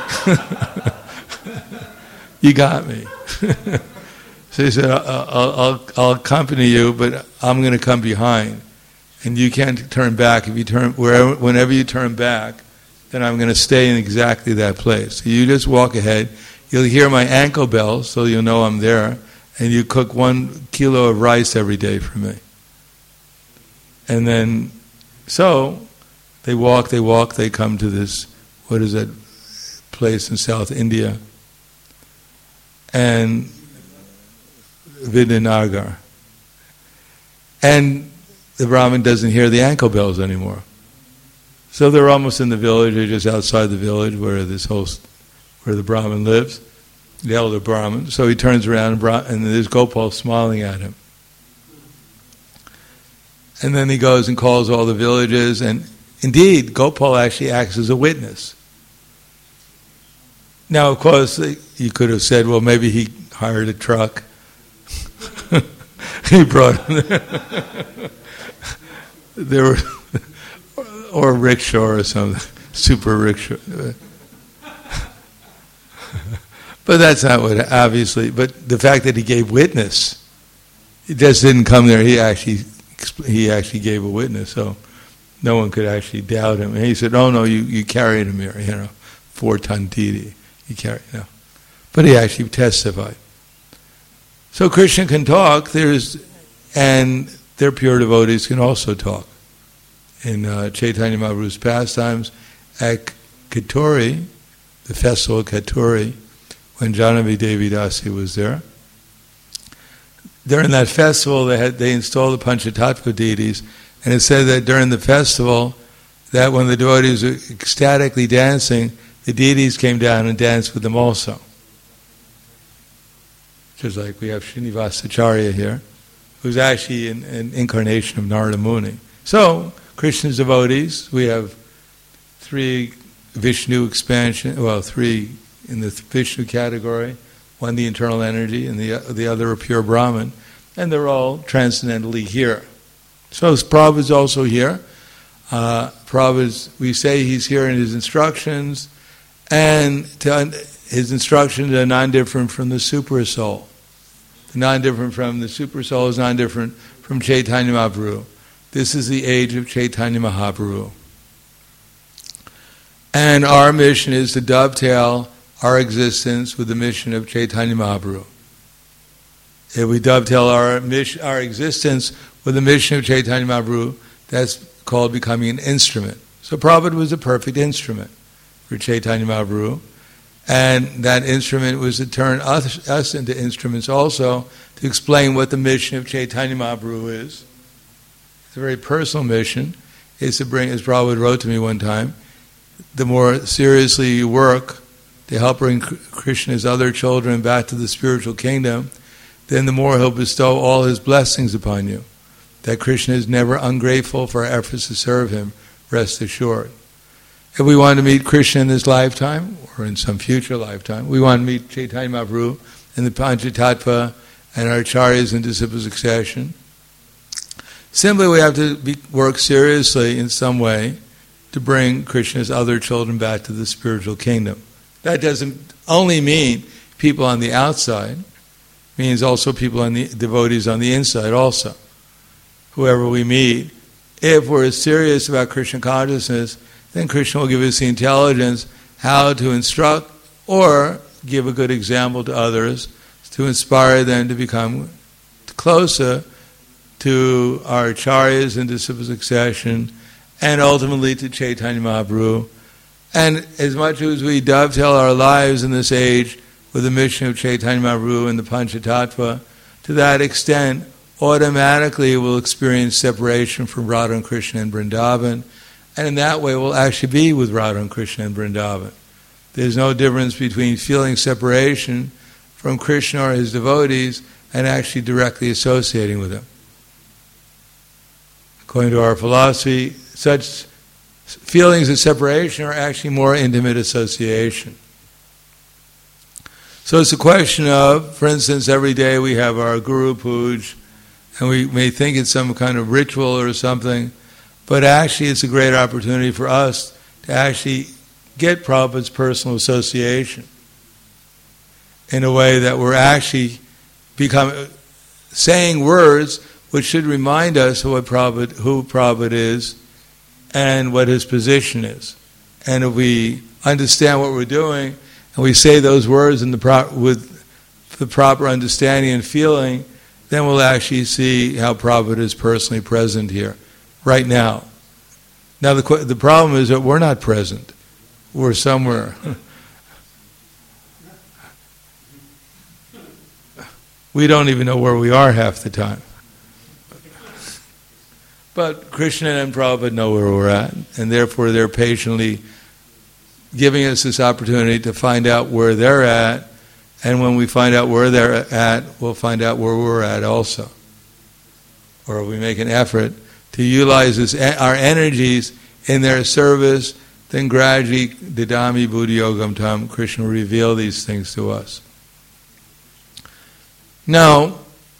You got me. So he said, I'll, I'll, I'll accompany you, but I'm going to come behind. And you can't turn back. If you turn, wherever, whenever you turn back, then I'm going to stay in exactly that place. So you just walk ahead. You'll hear my ankle bells, so you'll know I'm there. And you cook one kilo of rice every day for me. And then, so they walk, they walk, they come to this, what is that place in South India? And Vidyanagar. And the Brahmin doesn't hear the ankle bells anymore. So they're almost in the village, they're just outside the village where this whole, where the Brahmin lives, the elder Brahmin. So he turns around and, Bra- and there's Gopal smiling at him. And then he goes and calls all the villages, and indeed, Gopal actually acts as a witness. Now, of course, you could have said, well, maybe he hired a truck. He brought him there. There were, or a rickshaw or something, super rickshaw. But that's not what, obviously, but the fact that he gave witness, he just didn't come there, he actually he actually gave a witness, so no one could actually doubt him. And he said, oh no, you, you carried him here, you know, four-ton deity, you carried, no. But he actually testified. So Krishna can talk, there's, and their pure devotees can also talk. In uh, Chaitanya Mahaprabhu's pastimes, at Katori, the festival of Katori, when Janavi Devi Dasi was there, during that festival they had they installed the Panchatattva deities, and it said that during the festival, that when the devotees were ecstatically dancing, the deities came down and danced with them also. Just like we have Srinivasacharya here, who's actually an, an incarnation of Narada Muni. So, Krishna's devotees, we have three Vishnu expansion, well, three in the Vishnu category, one the internal energy, and the the other a pure Brahman, and they're all transcendently here. So Prabhupada's also here. Uh, Prabhupada's, we say he's here in his instructions, and to, his instructions are non-different from the super soul. The non-different from the super soul is non-different from Chaitanya Mahaprabhu. This is the age of Chaitanya Mahaprabhu. And our mission is to dovetail our existence with the mission of Chaitanya Mahaprabhu. If we dovetail our mission, our existence with the mission of Chaitanya Mahaprabhu, that's called becoming an instrument. So Prabhupada was a perfect instrument for Chaitanya Mahaprabhu, and that instrument was to turn us, us into instruments also to explain what the mission of Chaitanya Mahaprabhu is. It's a very personal mission. It's to bring, as Prabhupada wrote to me one time, the more seriously you work to help bring Krishna's other children back to the spiritual kingdom, then the more he'll bestow all his blessings upon you. That Krishna is never ungrateful for our efforts to serve him, rest assured. If we want to meet Krishna in this lifetime, or in some future lifetime, we want to meet Chaitanya Mahaprabhu and the Panchatattva and our acharyas and disciple succession, simply we have to be, work seriously in some way to bring Krishna's other children back to the spiritual kingdom. That doesn't only mean people on the outside, it means also people on the devotees on the inside also. Whoever we meet, if we're serious about Krishna consciousness, then Krishna will give us the intelligence how to instruct or give a good example to others to inspire them to become closer to our acharyas in disciple succession, and ultimately to Chaitanya Mahaprabhu. And as much as we dovetail our lives in this age with the mission of Chaitanya Mahaprabhu and the Panchatattva, to that extent, automatically we'll experience separation from Radha and Krishna and Vrindavan, and in that way we'll actually be with Radha and Krishna and Vrindavan. There's no difference between feeling separation from Krishna or his devotees and actually directly associating with him. According to our philosophy, such feelings of separation are actually more intimate association. So it's a question of, for instance, every day we have our Guru Puj, and we may think it's some kind of ritual or something, but actually it's a great opportunity for us to actually get Prabhupada's personal association in a way that we're actually become saying words which should remind us of what Prabhupada, who Prabhupada is and what his position is. And if we understand what we're doing and we say those words in the pro- with the proper understanding and feeling, then we'll actually see how Prabhupada is personally present here, right now. Now the the problem is that we're not present. We're somewhere. We don't even know where we are half the time. But Krishna and Prabhupada know where we're at, and therefore they're patiently giving us this opportunity to find out where they're at, and when we find out where they're at, we'll find out where we're at also. Or we make an effort to utilize this, our energies in their service, then gradually, Didami Buddhi Yogam Tam, Krishna will reveal these things to us. Now,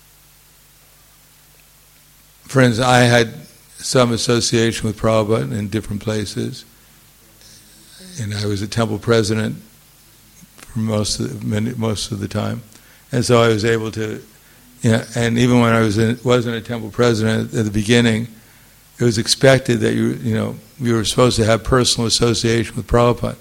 friends, I had some association with Prabhupada in different places, and I was a temple president for most of the, many, most of the time, and so I was able to, you know, and even when I was in, wasn't a temple president at the beginning, it was expected that you you know you were supposed to have personal association with Prabhupada,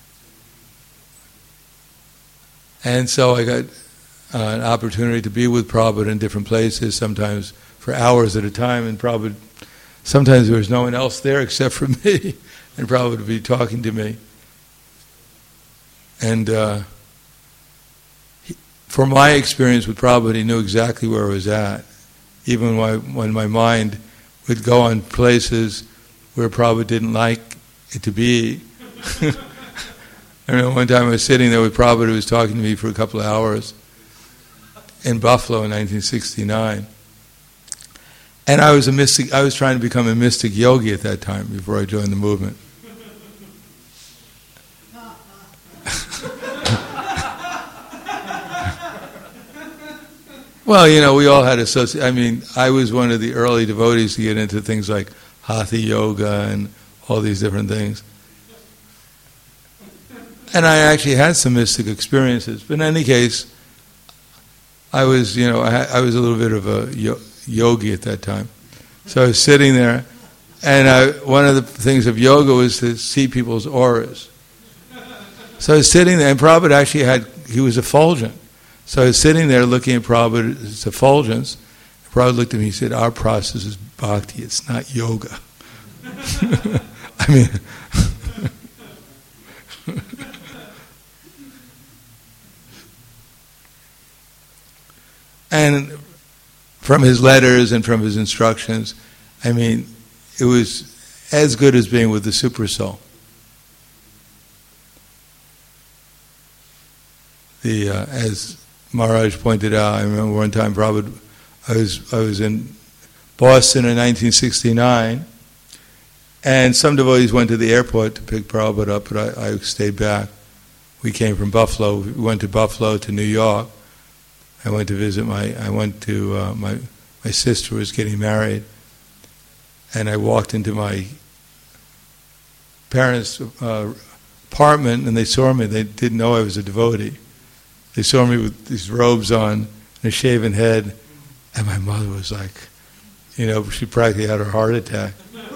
and so I got uh, an opportunity to be with Prabhupada in different places, sometimes for hours at a time, and Prabhupada, sometimes there was no one else there except for me, and Prabhupada would be talking to me. And uh, he, from my experience with Prabhupada, he knew exactly where I was at, even when my, when my mind would go on places where Prabhupada didn't like it to be. I remember one time I was sitting there with Prabhupada, who was talking to me for a couple of hours in Buffalo in nineteen sixty-nine. And I was a mystic. I was trying to become a mystic yogi at that time before I joined the movement. Well, you know, we all had associ- I mean, I was one of the early devotees to get into things like Hatha Yoga and all these different things. And I actually had some mystic experiences. But in any case, I was, you know, I, I was a little bit of a yo- yogi at that time. So I was sitting there, and I, one of the things of yoga was to see people's auras. So I was sitting there, and Prabhupada actually had, he was effulgent. So I was sitting there looking at Prabhupada's effulgence. Prabhupada looked at me and he said, "Our process is bhakti, it's not yoga." I mean... And from his letters and from his instructions, I mean, it was as good as being with the Super Soul. The uh, as Maharaj pointed out, I remember one time, Prabhupada, I was I was in Boston in nineteen sixty-nine, and some devotees went to the airport to pick Prabhupada up, but I, I stayed back. We came from Buffalo. We went to Buffalo to New York. I went to visit my, I went to, uh, my my sister was getting married, and I walked into my parents' uh, apartment, and they saw me. They didn't know I was a devotee. They saw me with these robes on and a shaven head, and my mother was like, you know, she practically had her heart attack.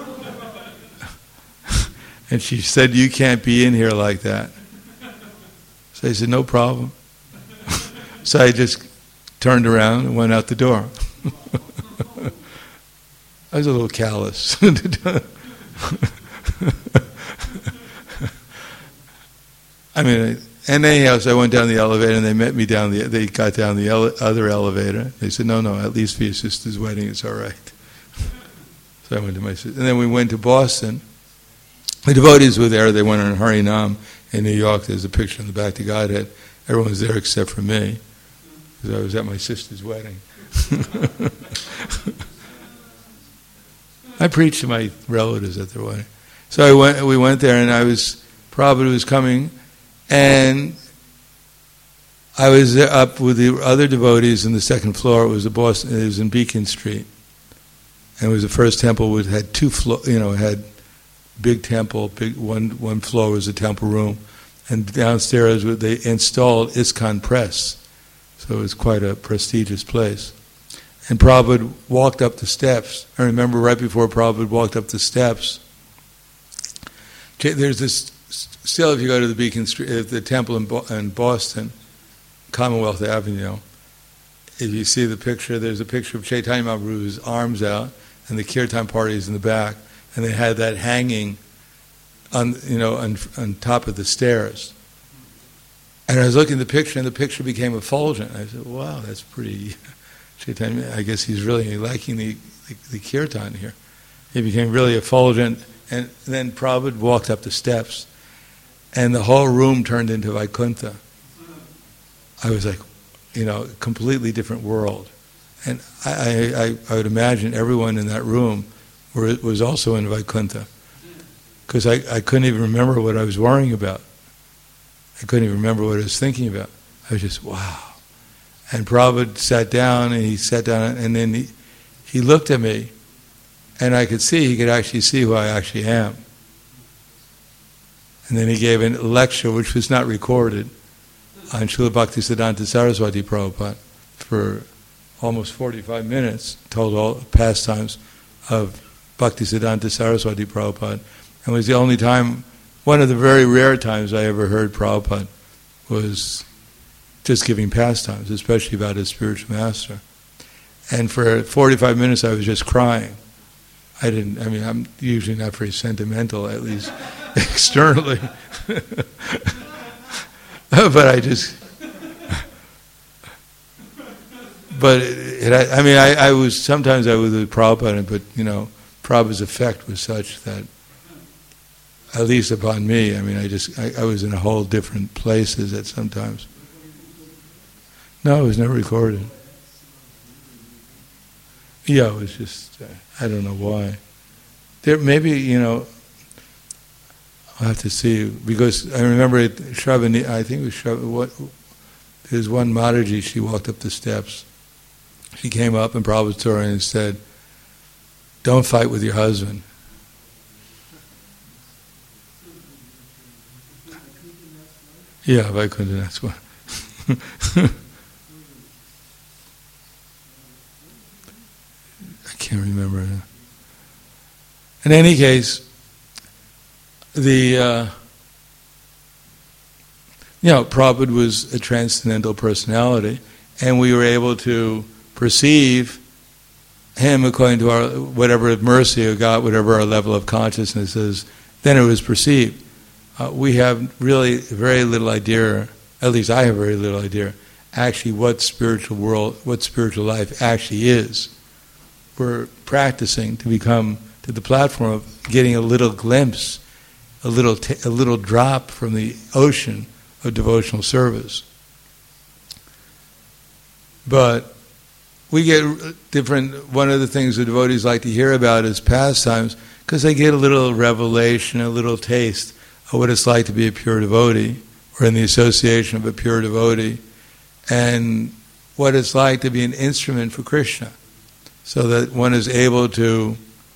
And she said, "You can't be in here like that." So I said, "No problem." So I just turned around and went out the door. was a little callous. I mean, and anyhow, so I went down the elevator, and they met me down the. They got down the ele- other elevator. They said, "No, no, at least for your sister's wedding, it's all right." So I went to my sister, and then we went to Boston. The devotees were there. They went on Harinam in New York. There's a picture in the back of Godhead. Everyone was there except for me, because I was at my sister's wedding. I preached to my relatives at their wedding. So I went. We went there, and I was Prabhupada was coming, and I was up with the other devotees in the second floor. It was the Boston. It was in Beacon Street, and it was the first temple which had two floor. You know, it had big temple. Big one. One floor was a temple room, and downstairs they installed ISKCON Press, so it was quite a prestigious place. And Prabhupada walked up the steps. I remember right before Prabhupada walked up the steps, there's this, still if you go to the Beacon Street, the temple in, Bo- in Boston, Commonwealth Avenue, if you see the picture, there's a picture of Chaitanya Mahaprabhu's arms out, and the Kirtan party is in the back, and they had that hanging on, you know, on, on top of the stairs. And I was looking at the picture, and the picture became effulgent. I said, wow, that's pretty... Chaitanya, I guess he's really liking the, the, the kirtan here. He became really effulgent, and then Prabhupada walked up the steps, and the whole room turned into Vaikuntha. I was like, you know, a completely different world. And I, I, I would imagine everyone in that room were, was also in Vaikuntha, because I, I couldn't even remember what I was worrying about. I couldn't even remember what I was thinking about. I was just, wow. And Prabhupada sat down, and he sat down, and then he, he looked at me, and I could see, he could actually see who I actually am. And then he gave a lecture, which was not recorded, on Srila Bhaktisiddhanta Saraswati Prabhupada for almost forty-five minutes, told all pastimes of Bhaktisiddhanta Saraswati Prabhupada. And it was the only time, one of the very rare times I ever heard Prabhupada was just giving pastimes, especially about his spiritual master. And for forty-five minutes I was just crying. I didn't, I mean, I'm usually not very sentimental, at least externally. But I just, but it, it, I mean, I, I was, sometimes I was with Prabhupada, but, you know, Prabhupada's effect was such that, at least upon me, I mean, I just, I, I was in a whole different places at sometimes. No, it was never recorded. Yeah, it was just, uh, I don't know why. There, maybe, you know, I'll have to see, because I remember it, Shravani, I think it was Shravani, what, there's one Mataji, she walked up the steps. She came up and Prabhupada saw her and said, don't fight with your husband. Yeah, Vaikuntha, that's one. I can't remember. In any case, the uh, you know, Prabhupada was a transcendental personality, and we were able to perceive him according to our whatever mercy or God, whatever our level of consciousness is. Then it was perceived. Uh, we have really very little idea, at least I have very little idea, actually what spiritual world, what spiritual life actually is. We're practicing to become to the platform of getting a little glimpse, a little t- a little drop from the ocean of devotional service. But we get different. One of the things the devotees like to hear about is pastimes, because they get a little revelation, a little taste of what it's like to be a pure devotee, or in the association of a pure devotee, and what it's like to be an instrument for Krishna, so that one is able to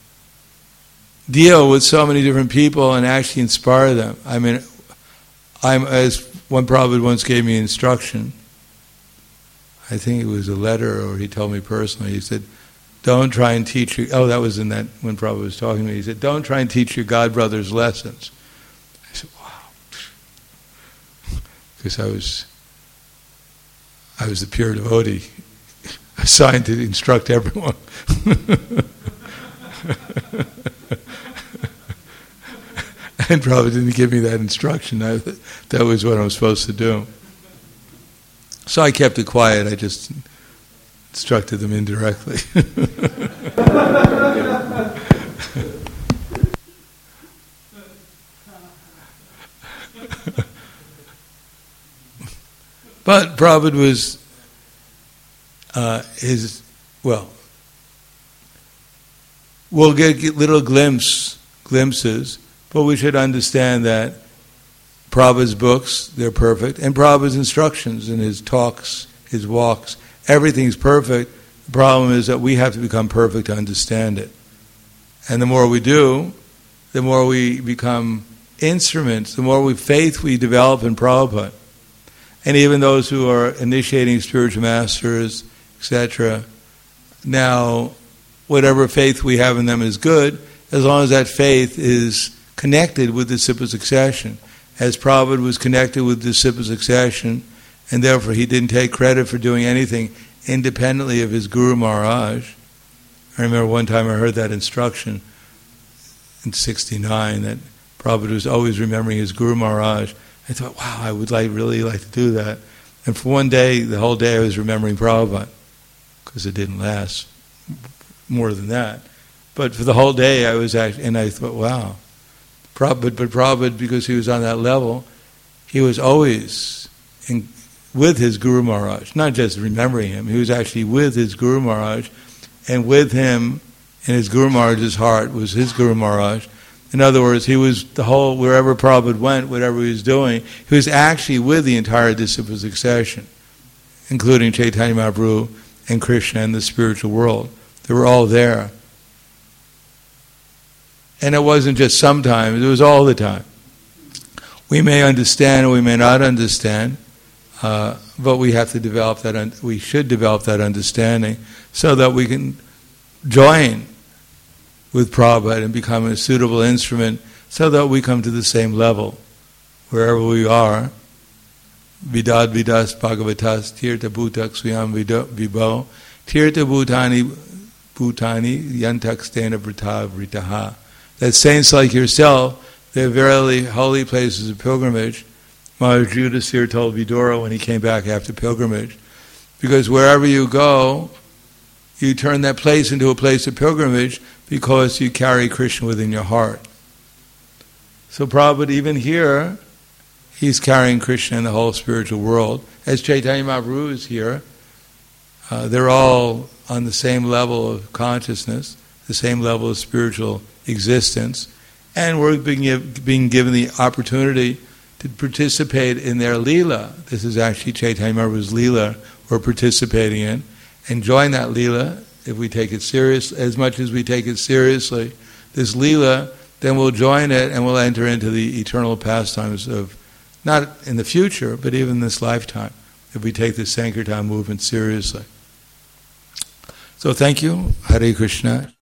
deal with so many different people and actually inspire them. I mean, I'm as one Prabhupada once gave me instruction. I think it was a letter, or he told me personally. He said, "Don't try and teach your." Oh, that was in that when Prabhupada was talking to me. He said, "Don't try and teach your God brothers lessons." I said, "Wow," because I was, I was the pure devotee, assigned to instruct everyone. And Prabhupada didn't give me that instruction. I, that was what I was supposed to do. So I kept it quiet. I just instructed them indirectly. But Prabhupada was uh, his, well, we'll get little glimpse, glimpses, but we should understand that Prabhupada's books, they're perfect, and Prabhupada's instructions and his talks, his walks, everything's perfect. The problem is that we have to become perfect to understand it. And the more we do, the more we become instruments, the more we faith we develop in Prabhupada. And even those who are initiating spiritual masters, et cetera, now, whatever faith we have in them is good, as long as that faith is connected with disciple succession. As Prabhupada was connected with disciple succession, and therefore he didn't take credit for doing anything independently of his Guru Maharaj. I remember one time I heard that instruction in sixty-nine, that Prabhupada was always remembering his Guru Maharaj. I thought, wow, I would like really like to do that. And for one day, the whole day I was remembering Prabhupada, because it didn't last more than that. But for the whole day I was actually, and I thought, wow. Prabhupada, but Prabhupada, because he was on that level, he was always in, with his Guru Maharaj, not just remembering him, he was actually with his Guru Maharaj, and with him in his Guru Maharaj's heart was his Guru Maharaj. In other words, he was the whole, wherever Prabhupada went, whatever he was doing, he was actually with the entire disciple succession, including Chaitanya Mahaprabhu and Krishna and the spiritual world. They were all there. And it wasn't just sometimes, it was all the time. We may understand or we may not understand, uh, but we have to develop that, un- we should develop that understanding so that we can join with Prabhupada and become a suitable instrument so that we come to the same level wherever we are. Vidad vidas bhagavatas tirtha bhutak swayam vibho tirtha bhutani bhutani yantakstena vrita vritaha. That saints like yourself, they're verily holy places of pilgrimage. Maharaj Yudhisthira told Vidura when he came back after pilgrimage, because wherever you go, you turn that place into a place of pilgrimage because you carry Krishna within your heart. So Prabhupada, even here, he's carrying Krishna in the whole spiritual world. As Chaitanya Mahaprabhu is here, uh, they're all on the same level of consciousness, the same level of spiritual existence, and we're being, being given the opportunity to participate in their Leela. This is actually Chaitanya Mahaprabhu's Leela we're participating in. And join that Leela, if we take it serious, as much as we take it seriously, this Leela, then we'll join it and we'll enter into the eternal pastimes of, not in the future, but even this lifetime, if we take the Sankirtan movement seriously. So thank you. Hare Krishna.